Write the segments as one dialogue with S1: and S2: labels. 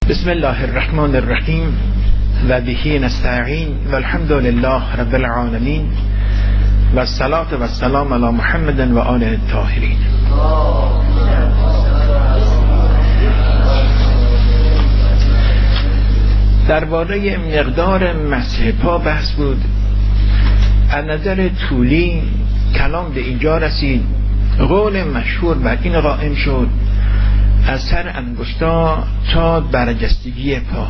S1: بسم الله الرحمن الرحیم و به نستعین و الحمد لله رب العالمین و الصلاة و السلام علی محمد و آله الطاهرین. درباره مقدار مسح پا بحث بود. از نظر طولی کلام به اینجا رسید. قول مشهور بر این قائم شد از سر انگشتا تا برجستگی پا.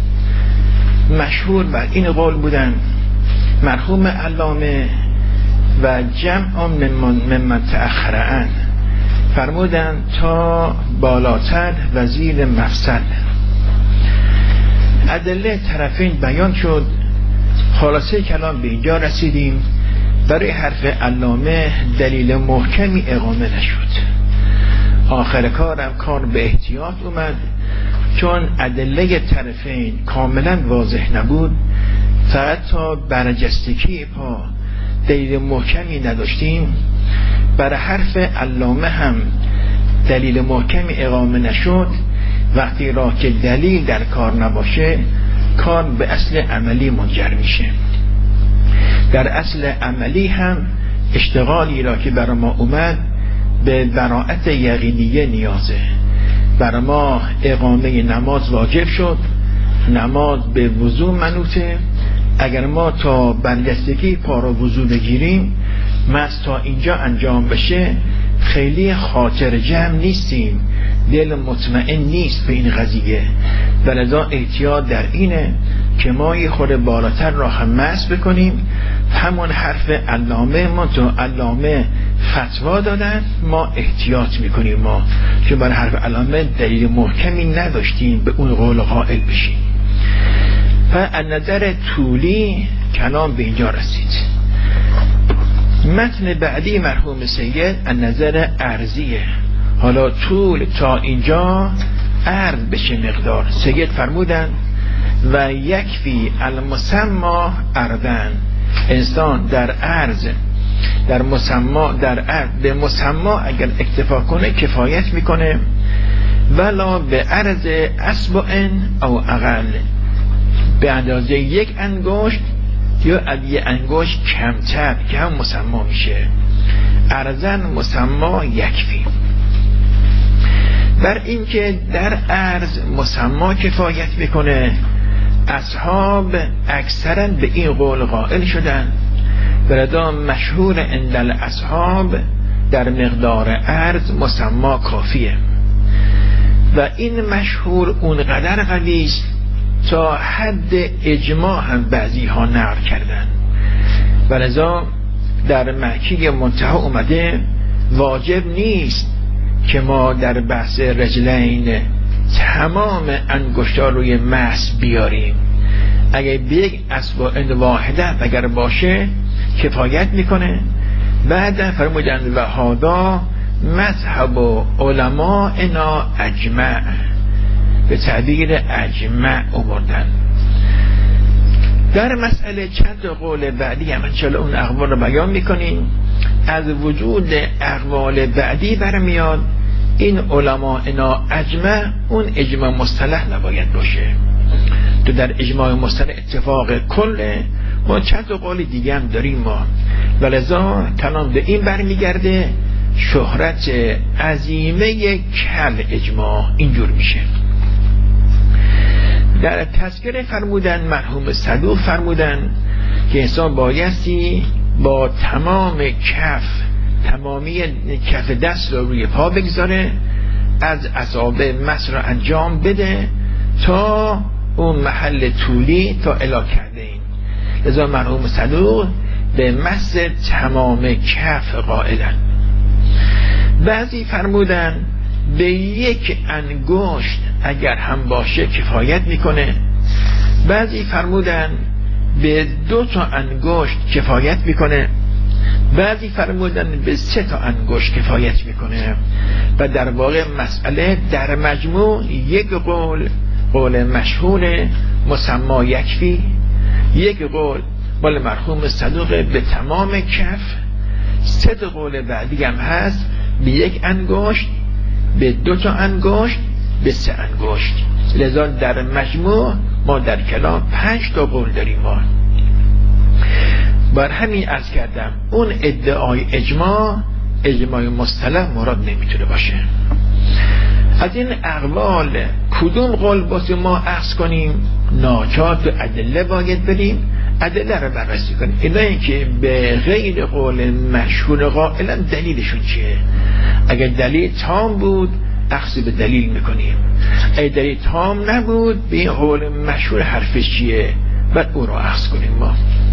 S1: مشهور بر این قول بودن مرحوم علامه و جمع ممن تأخرن فرمودن تا بالاتر و زیر مفصل. ادله طرفین بیان شد. خلاصه کلام به اینجا رسیدیم. برای حرف علامه دلیل محکمی اقامه نشد. آخر کار به احتیاط اومد، چون ادله طرفین کاملا واضح نبود. فقط تا برجستگی پا دلیل محکمی نداشتیم. برای حرف علامه هم دلیل محکمی اقامه نشد. وقتی را که دلیل در کار نباشه، کار به اصل عملی منجر میشه. در اصل عملی هم اشتغالی را که برای ما اومد به براءت یقینیه نیازه. برای ما اقامه نماز واجب شد. نماز به وضو منوطه. اگر ما تا برجستگی پا را وضو بگیریم، مس تا اینجا انجام بشه، خیلی خاطر جمع نیستیم، دل مطمئن نیست به این قضیه. ولذا احتیاط در اینه که ما یه خورده بالاتر را هم مس بکنیم. همون حرف علامه ما تو علامه فتوا دادن، ما احتیاط میکنیم، ما چون برای حرف علامه دلیل محکمی نداشتیم به اون قول قائل بشیم. و از نظر طولی کلام به اینجا رسید. متن بعدی مرحوم سید از نظر عرضیه. حالا طول تا اینجا عرض بشه مقدار. سید فرمودن و یکفی المسما عرضن. انسان در عرض در مسما در عرض به مسما اگر اکتفا کنه کفایت میکنه، ولا به عرض اصبع او اقل، به اندازه یک انگشت یا از یک انگشت کمتر که هم مسما میشه. عرضن مسما یکفی. بر این که در عرض مسما کفایت میکنه، اصحاب اکثرا به این قول قائل شدن. بردا مشهور عند الاصحاب در مقدار عرض مسما کافیه. و این مشهور اونقدر قوی است تا حد اجماع هم بعضی ها نقل کردن. ولذا در مکی منتهی اومده واجب نیست که ما در بحث رجلین تمام انگشت‌ها روی مس بیاریم. اگه به یک اصبع واحده اگر باشه کفایت میکنه. بعد فرمودن و هادا مذهب علماءنا اجمع، به تعبیر اجمع آوردن. در مسئله چند قول بعدی هم انشاءالله اون اقوال رو بیان میکنیم. از وجود اقوال بعدی برمیاد این علماءنا اجمع اون اجماع مصطلح نباید باشه. تو در اجماع مصطلح اتفاق کله. ما چند قول دیگه هم داریم ما. ولذا کلام به این برمیگرده شهرت عظیمه کل اجماع اینجور میشه. در تذکره فرمودن مرحوم صدوق فرمودن که انسان بایستی با تمام تمامی کف دست رو روی پا بگذاره، از اصابع مس رو انجام بده تا اون محل طولی تا الی کردین. لذا مرحوم صدوق به مس تمام کف قائلن. بعضی فرمودن به یک انگشت اگر هم باشه کفایت میکنه. بعضی فرمودن به 2 انگشت کفایت میکنه. بعضی فرمودن به 3 انگشت کفایت میکنه. و در واقع مسئله در مجموع یک قول مشهور مسما یکفی، یک قول مال مرحوم صدوق به تمام کف، 3 قول بعدی هم هست به 1 انگشت، به 2 انگشت، به 3 انگشت. لذا در مجموع ما در کلام 5 تا قول داریم. ما بر همین عرض کردم اون ادعای اجماع مصطلح مراد نمیتونه باشه. از این اقوال کدوم قول باید ما اخذ کنیم؟ ناچار و ادله باید بریم، ادله رو بررسی کنیم. اینایی که به غیر قول مشهور قائلن دلیلشون چیه؟ اگر دلیل تام بود اخذ به دلیل میکنیم، اگر دلیل تام نبود به این قول مشهور حرفش چیه بعد او رو اخذ کنیم. ما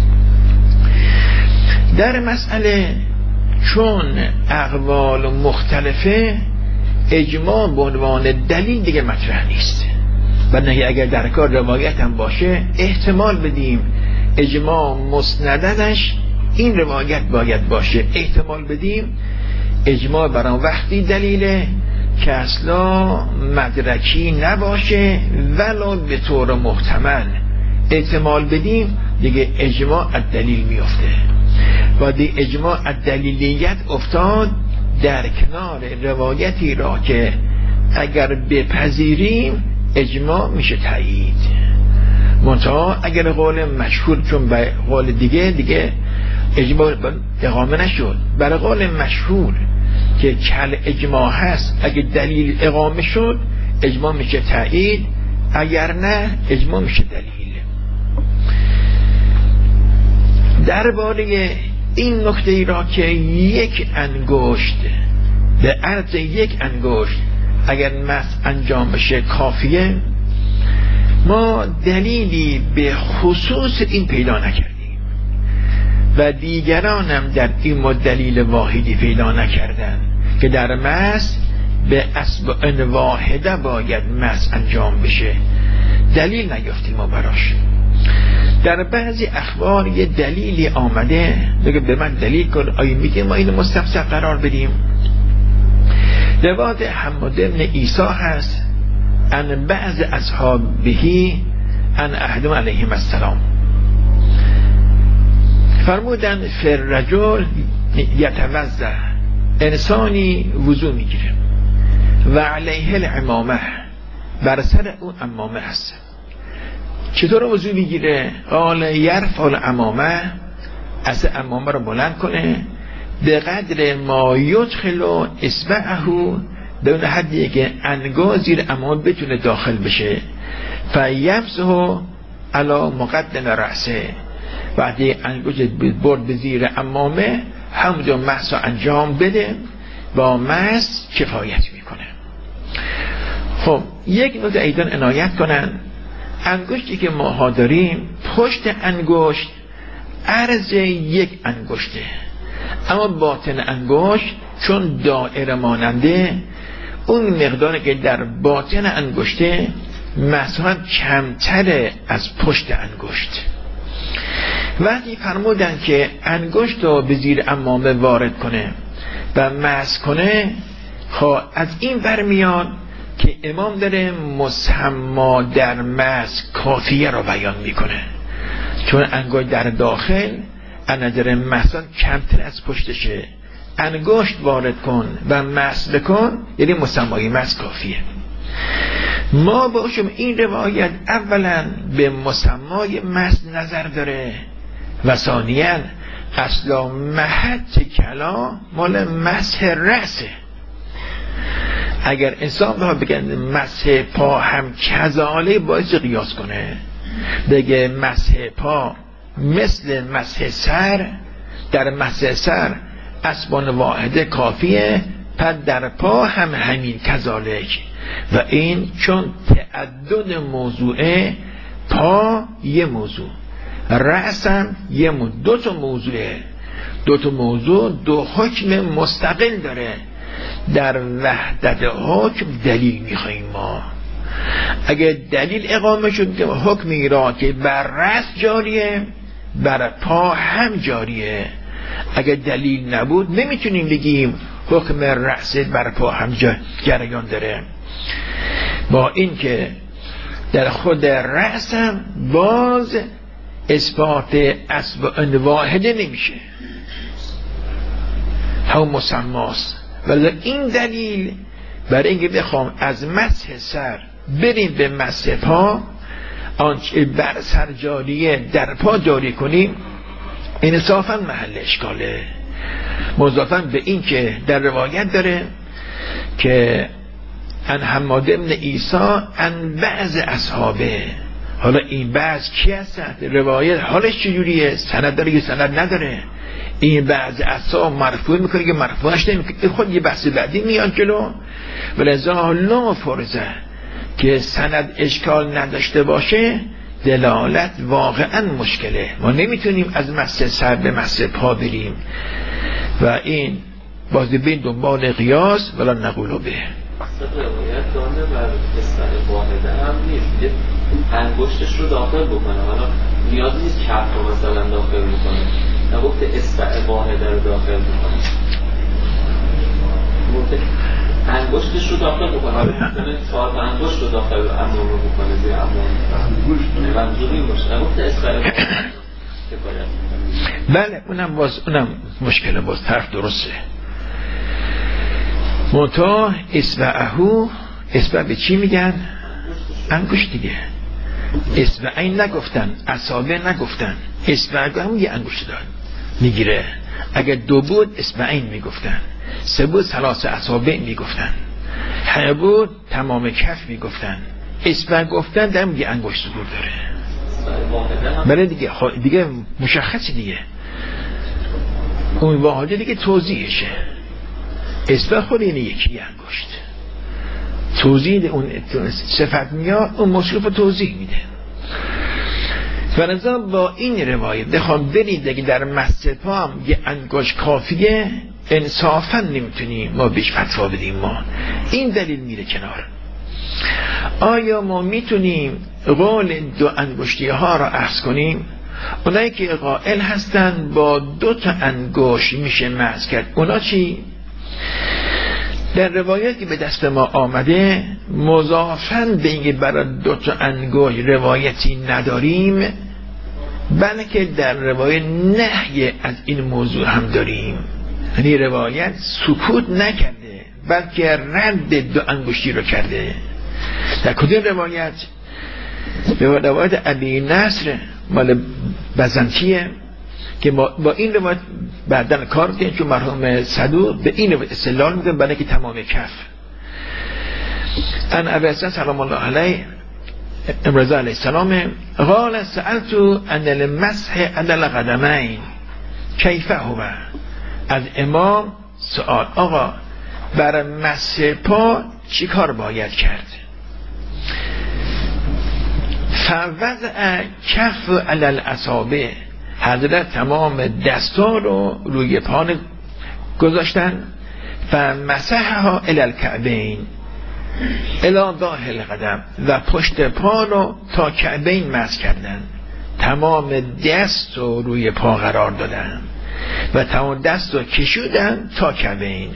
S1: در مسئله چون اقوال مختلفه اجماع به عنوان دلیل دیگه مطرح نیست. بنابراین اگر در کار روایت هم باشه احتمال بدیم اجماع مستندش این روایت باید باشه، احتمال بدیم اجماع برای وقتی دلیله که اصلا مدرکی نباشه ولو به طور محتمل، احتمال بدیم دیگه اجماع از دلیل میفته و دی اجماع از دلیلیت افتاد در کنار روایتی را که اگر بپذیریم اجماع میشه تایید. منتها اگر قول مشهور چون به قول دیگه اجماع اقامه نشد، برای قول مشهور که کل اجماع هست اگر دلیل اقامه شد اجماع میشه تایید، اگر نه اجماع میشه دلیل. درباره این نکته ای را که یک انگشت به عرض یک انگشت اگر مس انجام بشه کافیه، ما دلیلی به خصوص این پیدا نکردیم و دیگران هم در این دلیل واحدی پیدا نکردن که در مس به اصبع واحده باید مس انجام بشه، دلیل نیافتیم ما براش. در بعضی اخبار یه دلیلی آمده بگه به من دلیل کن، آیا میگه ما اینو مستفسر قرار بدیم؟ روایت حماد بن عیسی هست ان بعض اصحابه ان احدهم علیهم السلام فرمودن فر رجل یتوضا، انسانی وضو میگیره و علیه العمامه، بر سر اون عمامه هست. چطور وضو میگیره؟ قال یرفع العمامه، از عمامه رو بلند کنه به قدر ما یدخل اصبعه، به اون حدی که انگار زیر عمامه بتونه داخل بشه، فیمسحه علی مقدم رأسه، وقتی انگشت برد به زیر عمامه همونجا مسح انجام بده، با مسح کفایت میکنه. خب یک نکته ایضا عنایت کنن، انگشتی که ما داریم پشت انگشت عرض یک انگشته، اما باطن انگشت چون دائره ماننده اون مقداری که در باطن انگشته مثلا کمتر از پشت انگشت. وقتی فرمودن که انگشت رو به زیر عمامه وارد کنه و مسح کنه، از این برمیاد که امام داره مسما در مسح کافیه رو بیان میکنه، چون انگشت در داخل انجر مسح کمتر از پشتشه، انگشت وارد کن و مسح بکن یعنی مسمای مسح کافیه. ما باشم این روایت اولا به مسمای مسح نظر داره و ثانیاً اصلا محط کلام مال مسح رأسه. اگر انسان بها بگن مسح پا هم کذاله باید قیاس کنه، بگه مسح پا مثل مسح سر، در مسح سر اسبان واحده کافیه، پس در پا هم همین کذالک. و این چون تعدد موضوعه، پا یه موضوع، رأسم یه موضوع، دو تا موضوعه، دو تا موضوع دو حکم مستقل داره. در وحدت حکم دلیل میخواییم ما. اگر دلیل اقامه شد که حکمی را که بر رأس جاریه بر پا هم جاریه، اگر دلیل نبود نمیتونیم بگیم حکم رأس بر پا هم جریان داره. با این که در خود رأس هم باز اثبات اصبع واحده نمیشه، هم مسماست. ولی این دلیل برای اینکه بخوام از مسح سر بریم به مس پا، آنچه بر سر جاریه در پا جاری کنیم، انصافا محل اشکاله. مضافاً به این که در روایت داره که ان حماد ابن عیسی ان بعض اصحابه. حالا این بعض کی هستند؟ روایت حالش چجوریه؟ سند داره یا سند نداره؟ این بعض اصحاب مرفوع میکنه که مرفوعش نمیکنه، خود یه بحث بعدی میاد جلو. ولذا لا فرضه که سند اشکال نداشته باشه، دلالت واقعا مشکله. ما نمیتونیم از مس سر به مس پا بریم و این باز بین دنبال قیاس ولا نقولو به.
S2: روایت دانه بر اصبع واحده هم نیست، انگشتش رو داخل بکنه، حالا نیاز نیست کف رو مثلا داخل بکنه، نگفت اصبع واحده رو داخل بکنه، انگشتش رو داخل بکنه، مثلا 4 انگشت رو داخل امام رو بکنه زیر امام، منظور این باشه، نگفت اصبع واحده.
S1: بله اونم مشکل باز، حرف درسته. منتها اصبعهو، اصبع به چی میگن؟ انگشت دیگه. اصبعین نگفتن، اصابع نگفتن، اصبع هم یه انگشت دار میگیره. اگر 2 بود اصبعین میگفتن، 3 بود 3 اصابع میگفتن، 8 بود تمام کف میگفتن. اصبع گفتن در میگه انگشت دور داره. بله دیگه مشخصی دیگه، اون واحده دیگه توضیحشه. اصبع خود اینه یکی انگشت، توضیح اون صفت میاد، اون مصروف توضیح میده. فرضاً با این روایت بخوام برید دیگه در مس پا هم یه انگشت کافیه، انصافا نمیتونیم ما بیش فتوا بدیم. ما این دلیل میره کنار. آیا ما میتونیم قول 2 انگشتی ها را اخذ کنیم؟ اونایی که قائل هستن با 2 انگشت میشه مس کرد، اونا چی؟ در روایت که به دست ما آمده مضافاً به اینکه برای 2 انگشت روایتی نداریم، بلکه در روایت نهی از این موضوع هم داریم. یعنی روایت سکوت نکرده بلکه رد 2 انگشتی رو کرده. در کدوم روایت؟ به روایت ابی نصر مال بزنطیه که با این روایت بعدن کار کنیم، چون مرحوم صدوق به این روایت استدلال میکنه برای که تمام کف. ان ابی حسن سلام الله علیه امرضا علیه السلام قال سألتو ان المسح علی القدمین کیف هو. از امام سؤال، آقا برای مسح پا چی کار باید کرد؟ فوضع کف علی الاصابع، حضرت تمام دستا رو روی پا گذاشتن. فمسحها الی الکعبین الی ظاهر القدم، و پشت پا رو تا کعبین مسح کردن. تمام دست رو روی پا قرار دادن و تمام دست رو کشودن تا کعبین.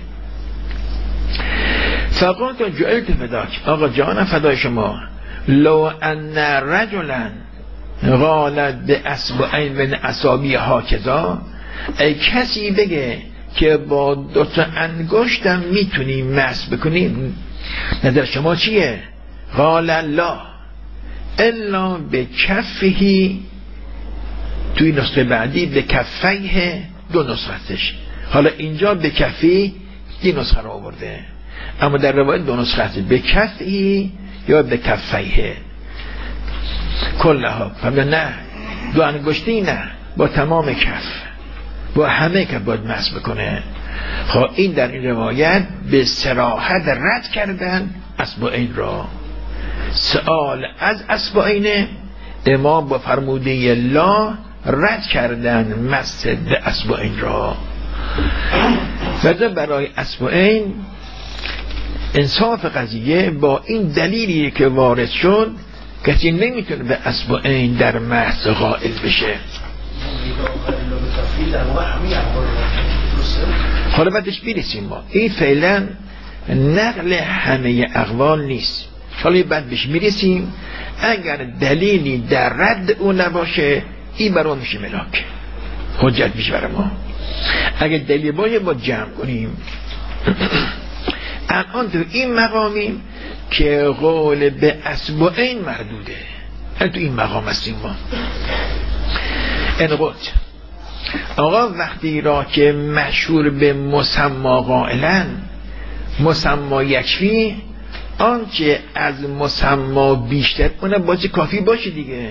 S1: فقلت جعلت فداک، آقا جان فدای شما، لو ان رجلا قالت به اصبعین من اصابع هاکذا، ای کسی بگه که با 2 انگشتم میتونیم مسح بکنیم، نظر شما چیه؟ قال لا الا به کفهی، توی نسخه بعدی به کفیه 2 نسختش. حالا اینجا به کفی 1 نسخه رو آورده، اما در روایت 2 نسخه هست، به کفی یا به کفیه کلها. نه 2 انگشتی نه، با تمام کف، با همه که باید مسح بکنه. خب این در این روایت به صراحت رد کردن اصبعین را. سؤال از اصبعین، امام با فرموده لا رد کردن مسح به اصبعین را. برای اصبعین انصاف قضیه با این دلیلی که وارد شد، کسی نمیتونه به اصبعین در مسح قائل بشه. حالا بعدش بیرسیم. ما این فعلا نقل همه اقوال نیست، حالا بعد بهش میرسیم. اگر دلیلی در رد اون نباشه، این برای میشه ملاک، حجت میشه برای ما. اگر دلیل باید با جمع کنیم. الان تو این مقامیم که قول به اصبعین مردوده. تو این مقام هستیم ما. انقلت آقا وقتی را که مشهور به مسما قائلن، مسما یکفی، آنچه از مسما بیشتر اونم باشه کافی باشه دیگه.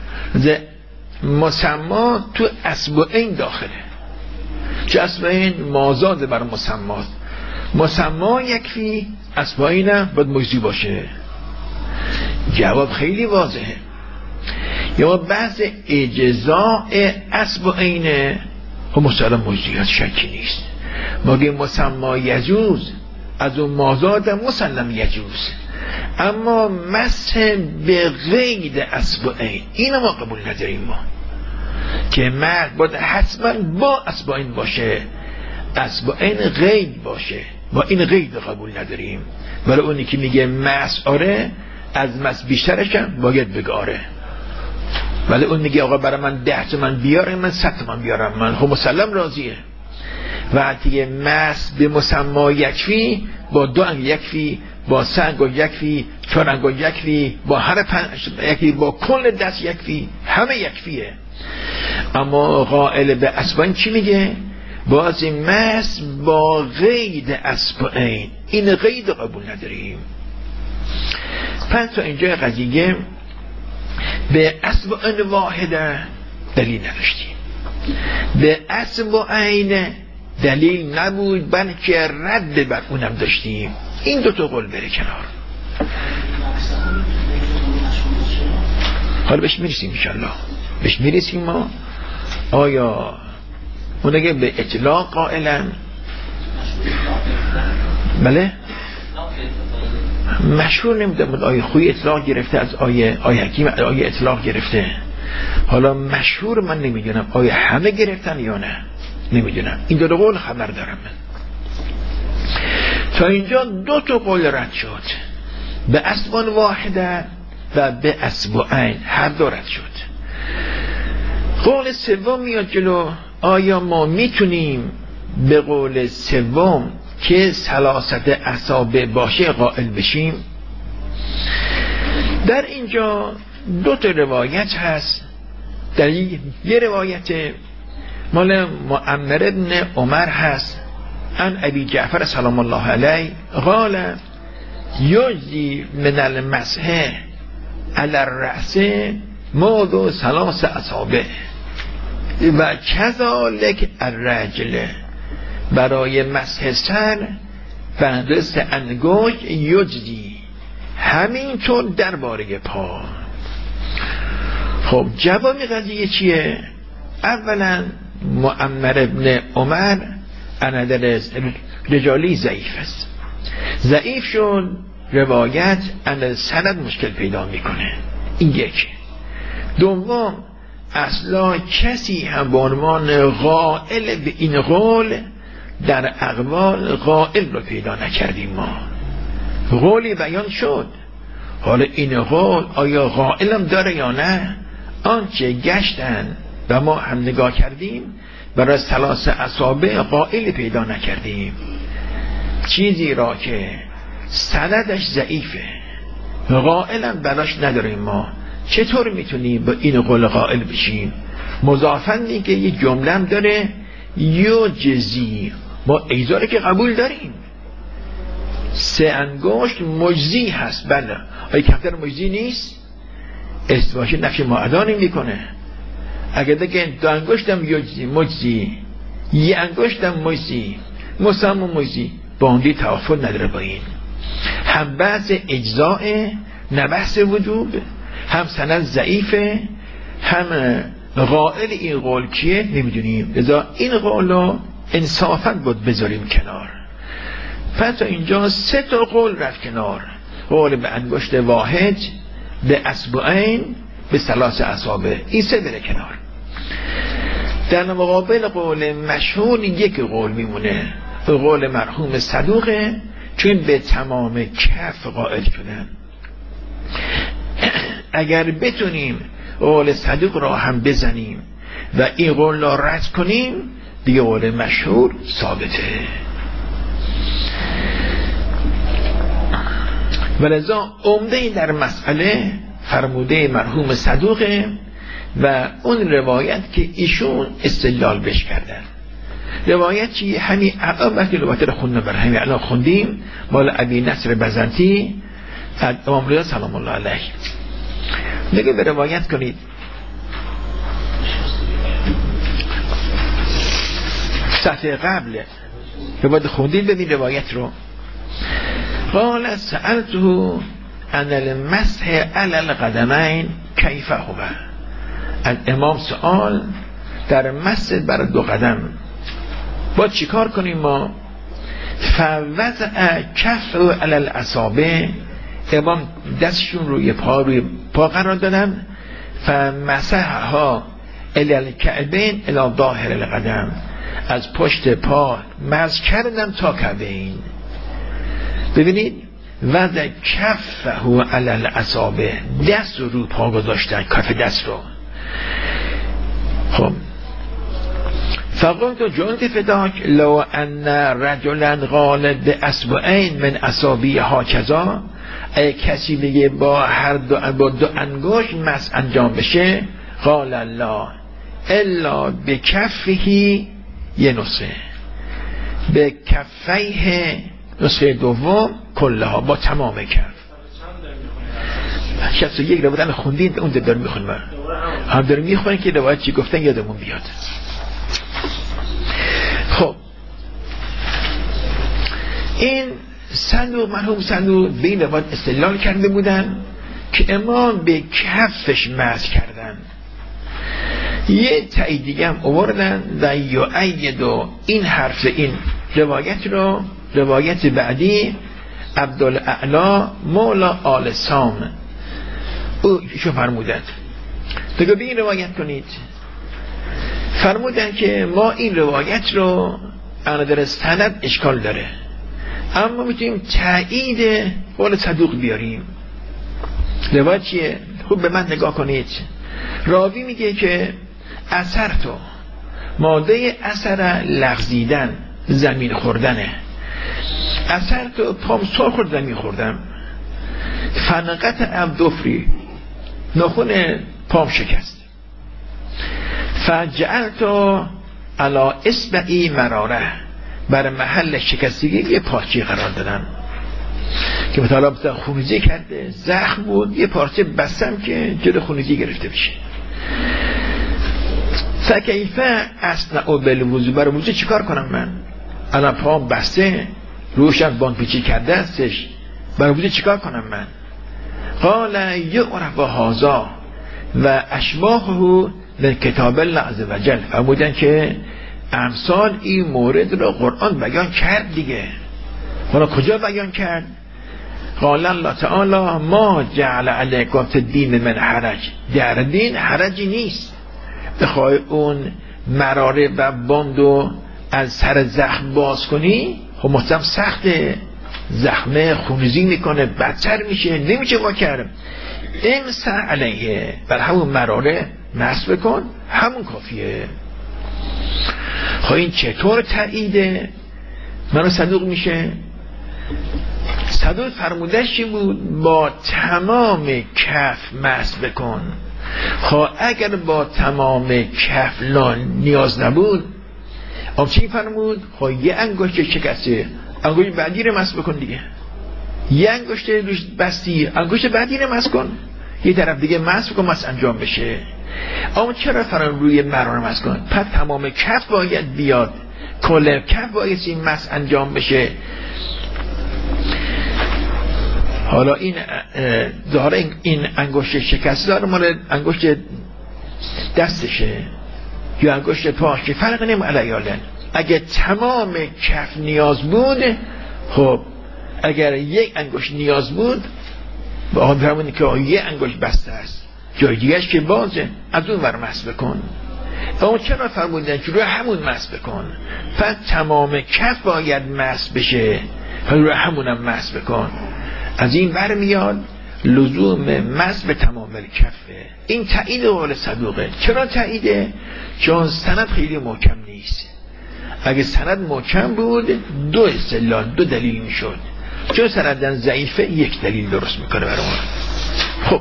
S1: مسما تو اصبعین داخله، چه اصبعین مازاده بر مسماست. مسما یکفی، اصبعین هم باید مجزی باشه. جواب خیلی واضحه. یا بحث اجزاء اصبعین و مسلم مجزیات شکی نیست. مگه مسما یجوز، از اون مازاد مسلم یجوز، اما مسح به غیر اصبعین اینو ما قبول نداریم ما، که مرد باید حتما با اصبعین باشه، اصبعین غیر باشه، ما این غیر قبول نداریم. ولی اونی که میگه مسح آره، از مسح بیشترش هم باید بگه آره. ولی اون میگه آقا برای من 10 تومن بیاره، من 100 تومن بیارم، من خب مسلم راضیه. وقتی مسح به مسما یکفی، با 2 انگل یکفی، با 3 انگل یکفی، 4 انگل یکفی، با هر 5 یکفی، با کل دست یکفی، همه یکفیه. اما قائل به اصبعین چی میگه؟ باز مسح با غیر اصبعین، این غیر قبول نداریم. پس تا اینجا قضیه به اصبعین واحده دلیل نداشتیم، به اصبعین دلیل نبود، بلکه رد بر اونم داشتیم. این 2 تا قول بره کنار. حالا بهش میرسیم انشالله، بهش میرسیم. ما آیا اون اگه به اطلاق قائلن؟ بله مشهور نمیدونم آیه خوی اطلاق گرفته از آیه حکیم آیه اطلاق گرفته. حالا مشهور من نمیدونم آیه همه گرفتن یا نه، نمیدونم. این 2 قول خبر دارم من. تا اینجا 2 تا قول رد شد، به اصبعین واحده و به اصبعین، هر 2 رد شد. قول سوم میاد جلو. آیا ما میتونیم به قول سوم که 3 اصابع باشه قائل بشیم؟ در اینجا 2 تا روایت هست. در یه روایت مال معمر ابن عمر هست، عن ابی جعفر سلام الله علیه قال یجزی من المسح علی الرأس موضع 3 اصابع و کذالک الرجل، برای مسح سر و 3 انگشت یجزی، همینطور درباره پا. خب جواب قضیه چیه؟ اولا معمر ابن عمر اندر رجالی ضعیف است، ضعیف شد، روایت اندر سند مشکل پیدا میکنه. این یک. دوم اصلا کسی هم به عنوان قائل به این قول در اقوال قائل رو پیدا نکردیم. ما قولی بیان شد، حالا این قول آیا قائل هم داره یا نه؟ آنچه گشتن و ما هم نگاه کردیم برای 3 اصابع قائل پیدا نکردیم. چیزی را که سندش ضعیفه، قائل هم براش نداریم، ما چطور میتونیم با این قول قائل بشیم؟ مضافن که یه جمله هم داره یجزی، ما ایزاره که قبول داریم. 3 انگشت مجزی هست. بله آیا کمتر مجزی نیست؟ استواشه نفش معدانی میکنه. اگر دیگه 2 انگشتم مجزی، 1 انگشتم مجزی، مسمى مجزی، باندی توافل نداره با این. هم بحث اجزاء، نه بحث وجوب، هم سند ضعیفه، هم قائل این قول کیه نمیدونیم. لذا این قول رو انصافاً بود بذاریم کنار. پس اینجا 3 تا قول رفت کنار. قول به انگشت واحد، به اصبعین، به 3 اصابع، این 3 بره کنار. در مقابل قول مشهور 1 قول میمونه، قول مرحوم صدوقه، چون به تمام کف قائل شدن. اگر بتونیم قول صدوق را هم بزنیم و این قول را رد کنیم، دیگه قول مشهور ثابته. ولذا عمده در مسئله فرموده مرحوم صدوقه و اون روایت که ایشون استدلال بش کردن. روایت چی؟ همین وقتی روایت رو خوندم برای همین الان خوندیم مال ابی نصر بزنطی از امام رضا سلام الله علیه. نگه به روایت کنید. صفحه قبل روایت خوندید ببین روایت رو. قال سألته عن المسح علی القدمین کیف هو. از امام سوال در مسح بر دو قدم با چیکار کنیم ما؟ فوضع کف علی الاصابع، امام دستشون روی پا قرار دادن. فمسحها الی الکعبین الی ظاهر القدم، از پشت پا مسح کردن تا کعبین. ببینید وضع کفه علی الاصابع، دست رو پا گذاشتن، کف دست رو. خب فقلت جلت فداک لو ان رجلا قال باصبعین من اصابع هکذا، اگه کسی بگه با هر دو انگشت مسح انجام بشه، قال الله الا بکفه یه نسخه، به کفیه نسخه دوم کلها با تمام کف. 61 روایت هم خوندین، اون داریم میخونیم هم داریم میخونیم که روایت چی گفتن یادمون بیاد. خب این صندوق مرحوم صندوق به این روایت استدلال کرده بودن که امام به کفش مسح کردن. یه تایید دیگه هم آوردن و یؤید این حرف این روایت رو روایت بعدی عبدالاعلی مولا آل سام او شو فرمودند. دیگه به این روایت کنید. فرمودن که ما این روایت رو انا در سند اشکال داره، اما میتونیم تایید قول صدوق بیاریم. روایت چیه؟ خوب به من نگاه کنید. راوی میگه که اثر تو ماده اثر لغزیدن، زمین خوردنه. اثر تو پام سر خورد، زمین خوردم. فنقت عبدفری، ناخن پام شکست. فجعلت علی اصبعی مراره، بر محل شکستگی یه پارچه قرار دادم که مثلا خونریزی کرده، زخم بود، یه پارچه بستم که جلو خونریزی گرفته بشه. فکیفه اصنع بالوضو، برای وضو چیکار کنم من؟ الان پام بسته، روشم باندپیچی کرده هستش، برای وضو چیکار کنم من؟ قال یعرف هذا و اشباهه لکتاب الله عز وجل. فرمودن که امثال این مورد رو قرآن بیان کرد دیگه. حالا کجا بیان کرد؟ قال الله تعالی ما جعل علیکم فی الدین من حرج، در دین حرجی نیست. بخوای اون مراره و باندو از سر زخم باز کنی، خب مطمئن سخته، زخمه خونریزی میکنه، بدتر میشه، نمیشه با کرد. امسح علیه، بر همون مراره مسح بکن، همون کافیه. خب این چطور تاییده؟ منو صدوق میشه؟ صدوق فرمودش چی بود؟ با تمام کف مسح بکن. خب اگر با تمام کف نیاز نبود، آب چی فرمود؟ خب یه انگشت شکسته، انگشت بعدی رو مسح بکن دیگه. یه انگشت روش بستی، انگشت بعدی رو مسح کن، یه طرف دیگه مسح کن، مسح انجام بشه. اما چرا فرام روی مراره مسح کن؟ پس تمام کف باید بیاد، کل کف باید این مسح انجام بشه. حالا این داره این انگشت شکسته داره مال انگشت دستشه یا انگشت پاش، که فرق نیم علیالن. اگه تمام کف نیاز بود، خب اگر یک انگشت نیاز بود، با آن فرمونی که یک انگشت بسته است، جای دیگهش که بازه، از اون ور مسح بکن. اما چرا فرمودن که روی همون مسح بکن؟ پس تمام کف باید مسح بشه، روی همونم مسح بکن. از این برمیاد لزوم مسح به تمام کفه. این تایید قول صدوقه. چرا تاییده؟ چون سند خیلی محکم نیست. اگه سند محکم بود دو استدلال، دو دلیل میشد. چون سندن ضعیفه یک دلیل درست میکنه برای ما. خب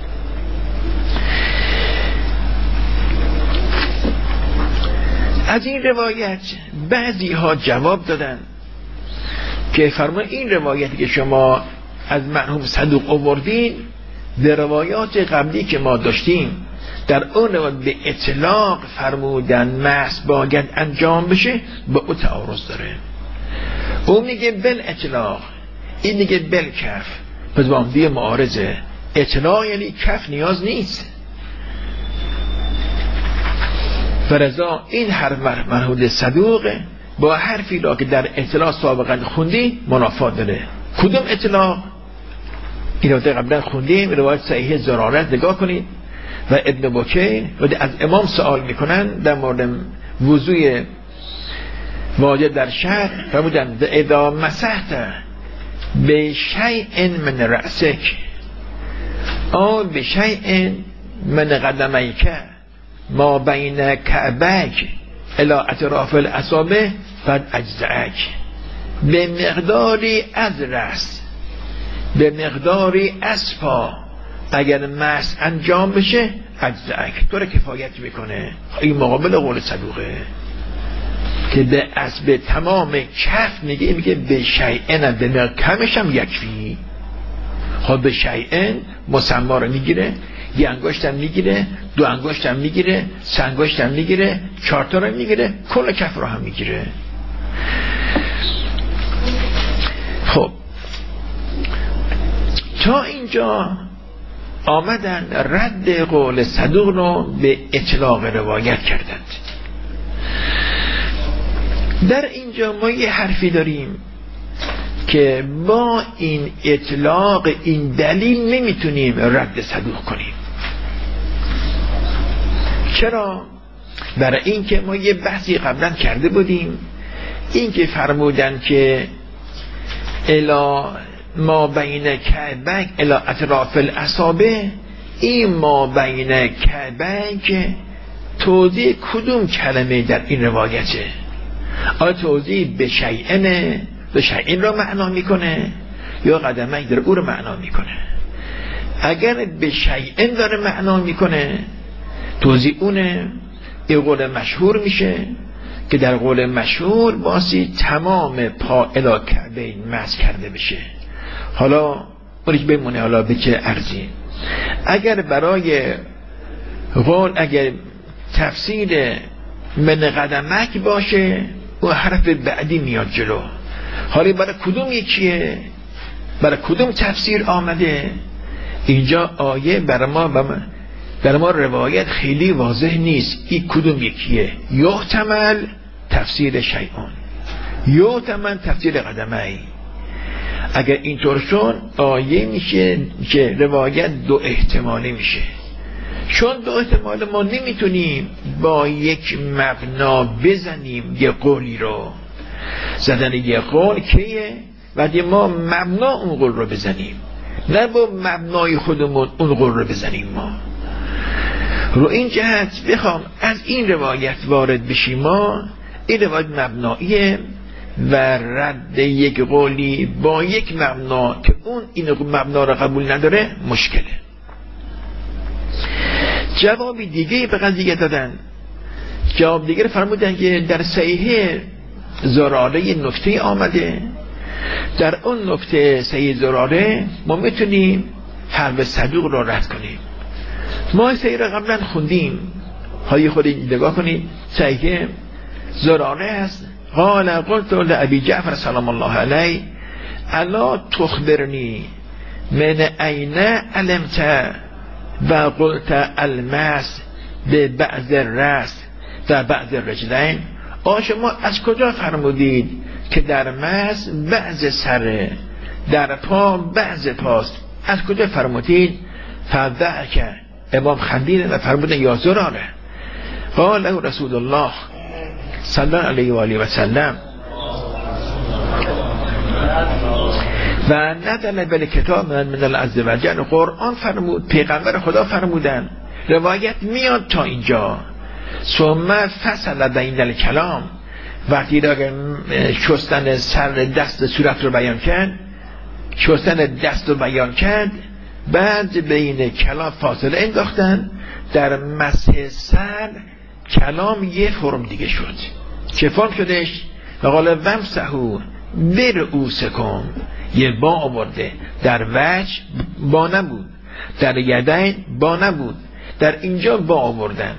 S1: از این روایت بعضی ها جواب دادن که فرمان این روایتی که شما از مرحوم صدوق آوردین در روایات قبلی که ما داشتیم در اون روایت به اطلاق فرمودن مس باید انجام بشه با او تعارض داره. اون میگه بل اطلاق، این میگه بل کف، پس با هم دیگه معارضه. اطلاق یعنی کف نیاز نیست. فرضا این حرف مرحوم صدوقه با حرفی را که در اطلاق سابقا خوندی منافات داره. کدوم اطلاق؟ این رو قبلا خوندیم، روایت صحیح زرارت نگاه کنید و ابن بکیر و از امام سوال میکنن در مورد وضوء واجب در شهر، فرمودن اذا مسحت به شیء من رأسک او به شیء من قدمیک ما بین کعبک الی اطراف الاصابع قد اجزعک، به مقداری از رأس به مقداری از پا اگر مس انجام بشه اجزعک، تو را کفایت میکنه. این مقابل قول صدوقه که به تمام کف میگه به شیئن به کمش هم یکفی. خب به شیئن مسما رو میگیره، یه انگشت هم میگیره، دو انگشت هم میگیره، سه انگشت هم میگیره، چهار تا رو میگیره، کل کف رو هم میگیره. خب تا اینجا آمدن رد قول صدوق رو به اطلاق روایت کردند. در اینجا ما یه حرفی داریم که با این اطلاق این دلیل نمیتونیم رد صدوق کنیم. چرا؟ برای اینکه ما یه بحثی قبلا کرده بودیم، این که فرمودن که الا ما بین کعبک الی اطراف الاصابع، این ما بین کعبک توضیح کدوم کلمه در این روایته؟ آیا توضیح به شیئنه، به شیئن را معنا میکنه یا قدمک در او را معنا میکنه؟ اگر به شیئن داره معنا میکنه توضیح اونه، این قول مشهور میشه که در قول مشهور باسی تمام پا الی کعبین مس کرده بشه. حالا بریش بمونه حالا به چه ارزی. اگر برای قول اگر تفسیر من قدمک باشه و حرف بعدی میاد جلو. حالا برای کدوم یکیه؟ برای کدوم تفسیر آمده؟ اینجا آیه برای ما روایت خیلی واضح نیست این کدوم یکیه. یحتمل تفسیر شیئون، یحتمل تفسیر قدمه. اگر اینطور شد آیه میشه که روایت دو احتمالی میشه. چون دو احتمال ما نمیتونیم با یک مبنا بزنیم یه قولی رو. زدن یه قول کیه؟ بعد ما مبنا اون قول رو بزنیم، نه با مبنای خودمون اون قول رو بزنیم. ما رو این جهت بخوام از این روایت وارد بشیم، ما این روایت مبناییه و رد یک قولی با یک مبنا که اون این مبنا رو قبول نداره مشکله. جوابی دیگه به قضیه دادن. جواب دیگه فرمودن که در صحیح زراره نکته آمده، در اون نکته صحیح زراره ما میتونیم حرف صدوق رو رد کنیم. ما صحیح رو قبلا خوندیم، های خودی نگاه کنید. صحیح زراره هست قال قلت لأبي جعفر سلام الله علیه الا تخبرنی من این علمت و قلت المس به بعض الرأس و بعض الرجلین. شما از کجا فرمودید که در مس بعض سره، در پا بعض پاست؟ از کجا فرمودید؟ فضحک، امام خندید و فرمود یا زراره. قال له رسول الله صلی الله علیه و آله و سلم و نزل بالکتاب من العز و جل، قرآن فرمود، پیغمبر خدا فرمودن. روایت میاد تا اینجا. ثم فصل بین الکلام، وقتی را شستن سر دست صورت رو بیان کرد شستن دست رو بیان کرد، بعد بین کلام فاصله انداختن. در مسح سر کلام یه فرم دیگه شد. چه فرم شدش؟ وقال ومسحوا برؤوسکم، یه با آورده. در وجه با نبود، در یدین با نبود، در اینجا با آوردن.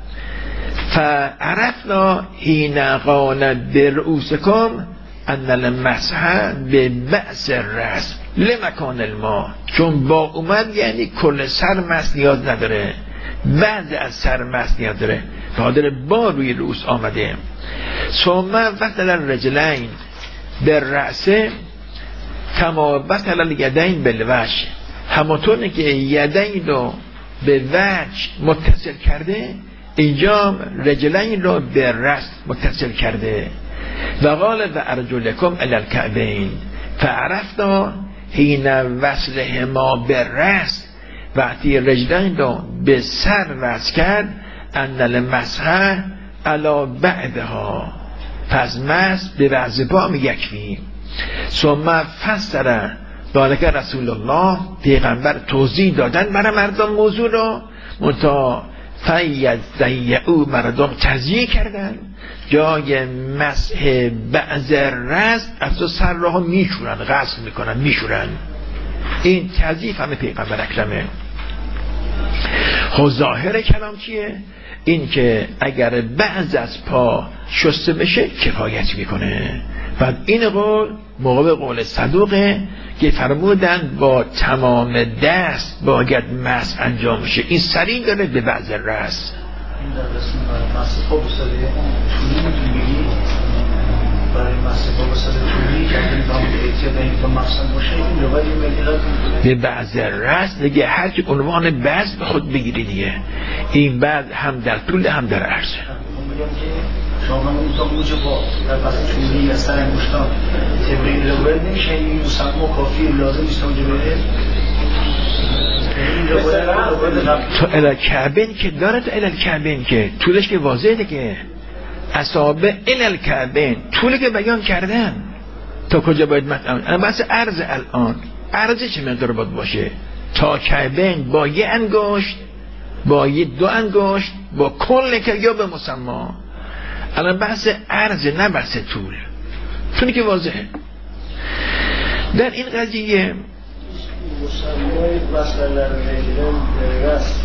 S1: فعرفنا حین قال برؤوسکم ان المسح به بأس الرأس لمکان الماء، چون با اومد یعنی کل سر مس نیاز نداره، بعض از سر مس نیاز داره، بخاطر با روی رؤوس آمده. ثم وصل الرجلین بالرأس کما وصل الیدین بالوجه، همونطور که یدین رو به وجه متصل کرده، اینجا رجلین رو به رأس متصل کرده. و قال و ارجلکم الی الکعبین فعرفنا حین وصلهما بالرأس، وقتی رجلین رو به سر وصل کرد، ان المسح علی بعضها، پس مسح به بعض با یکفی. ثم فسر ذلک رسول الله، پیغمبر توضیح دادن برای مردم موضوع رو، منتها فیضیعوا، مردم تضییع کردن. جای مسح بعض رأس از تو سر را میشورن، غسل میکنن، میشورن. این تضییع همه پیغمبر اکرمه. خب ظاهر کلام چیه؟ این که اگر بعض از پا شسته بشه کفایت میکنه. بعد این قول موقع قول صدوقه که فرمودن با تمام دست باید مسح انجام بشه. این سریع داره به بعض رأس.
S3: این در رسم مسح پا بساده طولی میتونی برای مسح پا بساده طولی که این دام به احتیاط این که مفصل باشه، این رو باید ملیلات
S1: به بعض رأس دیگه هر که عنوان بعض به خود بگیری دیگه. این بعض هم در طول هم در عرض.
S3: شما اون تا موجه با در پس چونی از سر انگشتان تبرین روایت نمیشه، این مسمى کافی لازم نیست اونجا بره.
S1: تا الالکعبین که داره، تا الالکعبین که طولش که واضحه که اصابع الالکعبین طولی که بیان کردن تا کجا باید مثلا بس عرض الان عرض چه مقدار باید باشه؟ تا کعبین با یه انگشت، با یه دو انگشت، با کل که یا به مسمى. الان بحث عرض نه بحث طول، طولی که واضحه. در این قضیه
S3: مسمای وصل در رجلین رس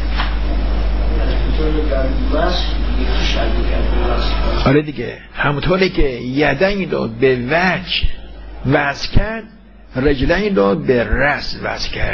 S1: آره دیگه، همونطوری که یدین رو به وجه وصل کرد، رجلین رو به رس وصل کرد.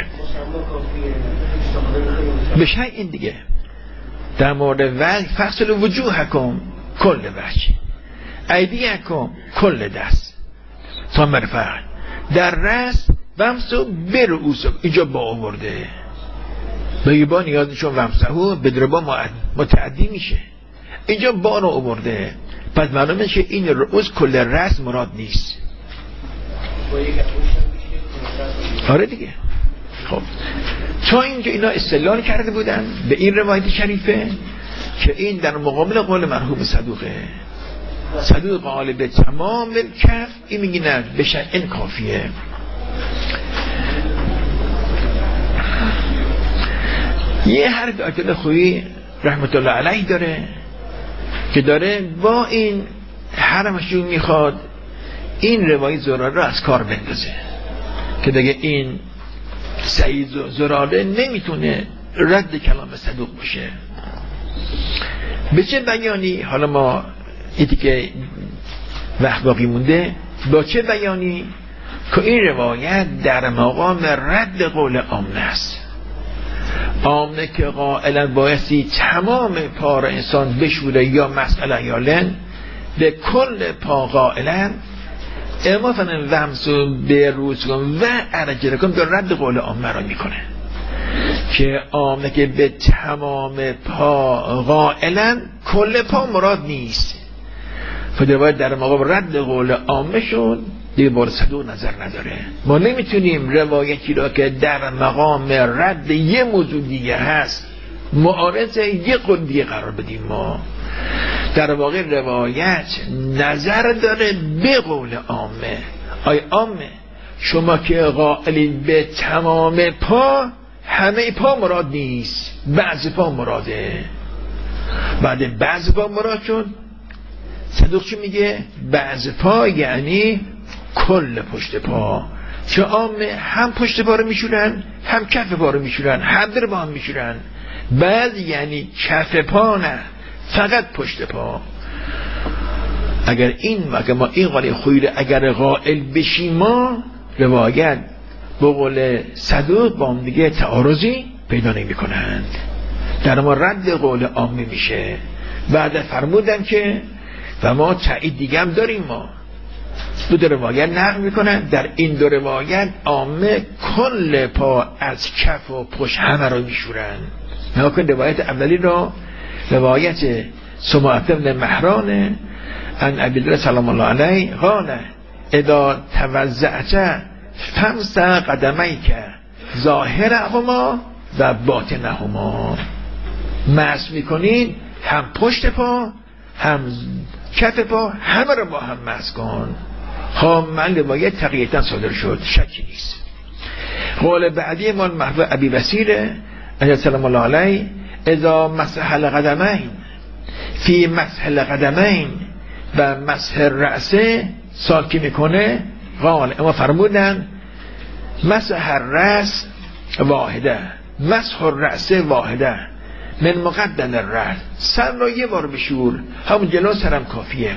S1: بشه این دیگه در مورد وجه فصل وجوهکم کل وجه، ایدیکم کل دست تا مرفق، در رس ومسو برؤوسکم، اینجا با آورده بگی با نیازشون ومسهو بدر با متعدی میشه، اینجا با رو آورده. پس معلومه که این رؤوس کل رأس مراد نیست. آره دیگه. خب تا اینجا اینا استدلال کرده بودن به این روایت شریفه که این در مقابل قول مرحوم صدوقه. صدوق قال به تمام کف، این میگی نه بشه این کافیه. یه حرف آیت خویی رحمت الله علیه داره که داره با این حرمشون میخواد این روایت زراره رو از کار بندازه که دیگه این سعید زراره نمیتونه رد کلام صدوق باشه. به چه بیانی؟ حالا ما ایتی که وقت باقی مونده، با چه بیانی که این روایت در مقام رد قول عامه است. عامه که قائلا بایستی تمام پا را انسان بشوره یا مسئله یا لن، به کل پا قائلا اما فنن ومسو به روز کن و ارجلکم در رد قول عامه را میکنه که عامه که به تمام پا قائلا کل پا مراد نیست. فدروایت در مقام رد قول عامه شد دیگه بار صدوق نظر نداره. ما نمیتونیم روایتی را که در مقام رد یه موضوع دیگه هست معارض یه قول دیگه قرار بدیم. ما در واقع روایت نظر داره به قول عامه. آی عامه شما که قائلین به تمام پا، همه پا مراد نیست، بعض پا مراده. بعد بعض پا مراد شد، صدوق چی میگه؟ بعض پا یعنی کل پشت پا. چه عامه هم پشت پا رو میشورن، هم کف پا رو میشورن، هر در با هم میشورن. بعض یعنی کف پا نه، فقط پشت پا. اگر ما این قاعده خویره اگر قائل بشیم، ما روایت به قول صدوق با هم دیگه تعارضی پیدا نمی کنند، در ما رد قول عامه میشه. بعد فرمودن که و ما تایید دیگه هم داریم، ما دو روایت نقل میکنن، در این دو روایت عامه کل پا از کف و پشت همه رو میشورن. ناکن روایت اولی رو روایت سماعة بن مهران عن ابی هریره سلام الله علیه قال اذا توضأت فامسح قدمیک ظاهرهما و باطنهما. مسح میکنین هم پشت پا هم کف پا، همه رو با هم مسح کن. من روایت تقییدا صادر شد، شکی نیست. قول بعدی من محو ابی بصیر سلام الله علیه اذا مسح القدمین فی مسح القدمین و مسح الرأس ساکی میکنه. قال اما فرمودن مسح الرأس واحده، مسح الرأس واحده من مقدم الرأس. سر رو یه بار بشور، همون جلو سرم کافیه،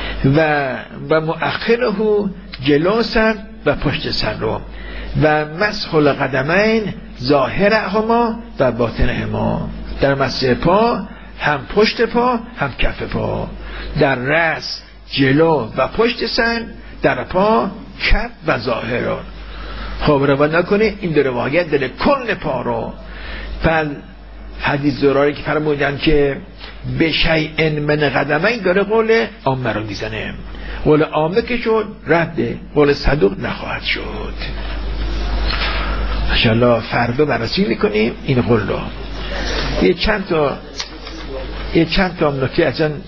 S1: و مؤخره جلو سر و پشت سر رو، و مسح القدمین ظاهرهما و باطنهما. در مسح پا هم پشت پا هم کف پا، در رأس جلو و پشت سر، در پا کف و ظاهر. خب روایت نکنه این دو روایت در کل پا رو. پس حدیث زراری که فرمودن که به شیء من قدمین داره قول عامه رو میزنه. قول عامه که شد رد قول صدوق نخواهد شد. انشاءالله فردا بررسی میکنیم این قول رو. یه چند تا نکته